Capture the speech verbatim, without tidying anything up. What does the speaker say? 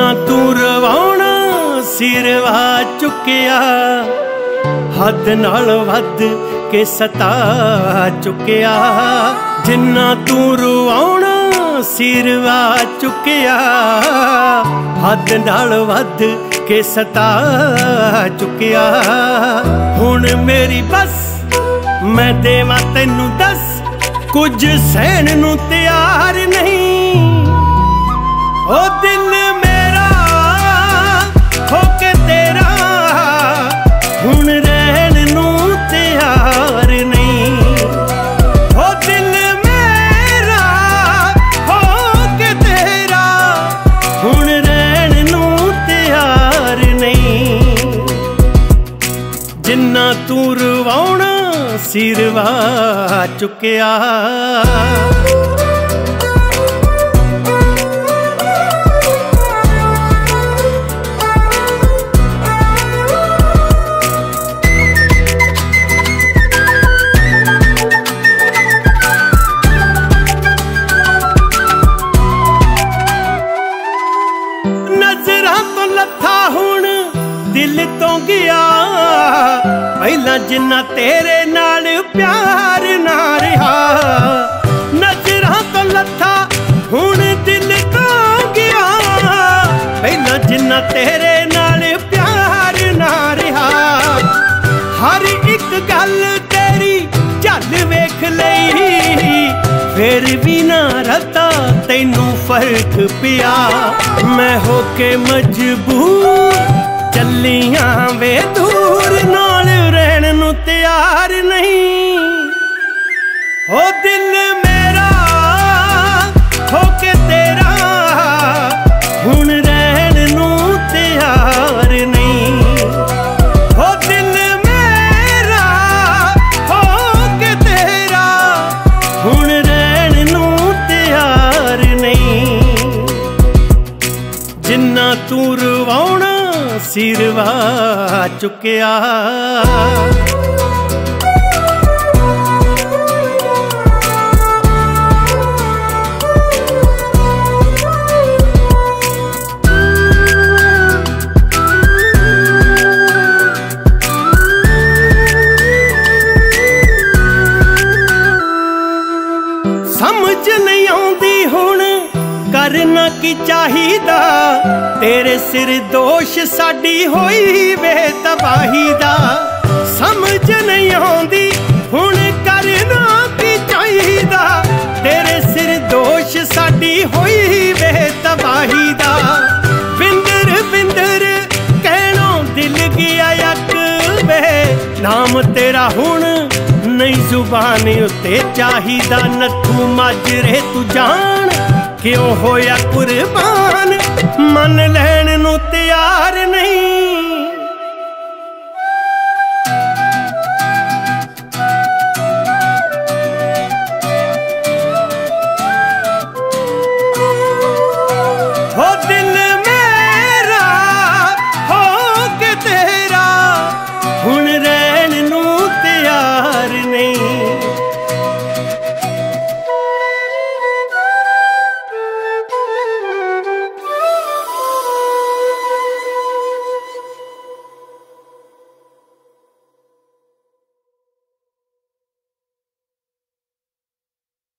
तू रवाउणा सिरवा चुकिया, हद नाल वध के सता चुकिया। जिन्ना तू रवाउणा सिरवा चुकिया, हद नाल वध के सता चुकिया। हुण मेरी बस मैं देवां तैनू दस, कुछ सहण नू तैयार नहीं। ओ दिल मेरा होके तेरा हुण रहण नू तैयार नहीं। ओ दिल मेरा होके तेरा हुण रहण नू तैयार नहीं। जिन्ना तू रवाउणा सिरवा चुकिया। नजरां तो लथा हुण दिल तो गया, पहला जिन्ना तेरे नाल प्यार ना रहा। नजरां तो लथा हुण दिल तो गया, पहला जिन्ना तेरे नाल प्यार ना रहा। हर एक गल तेरी झल वेख लई, फिर भी ना रता तैनू फर्क पिया। मैं होके मजबूर चलियां वे दूर, नाल रहण नू तैयार नहीं। ओ दिल मेरा होके तेरा हुण रहण नू तैयार नहीं। ओ दिल मेरा होके तेरा हुण रहण नू तैयार नहीं। जिन्ना तू रवाउणा सिरवा चुकिया। समझ नहीं आउंदी हुण करना की चाहिदा, तेरे सिर दोष साडी होई वे तबाही दा। समझ नहीं आउंदी हुण करना की चाहिदा, तेरे सिर दोष साडी होई वे तबाही दा। विंदर विंदर कहणों दिल गया यक वे, नाम तेरा हुण नहीं जुबान उत्ते चाहिदा। नथू माजरे तू जान क्यों होया कुर्बान, मन लैण नू तैयार नहीं।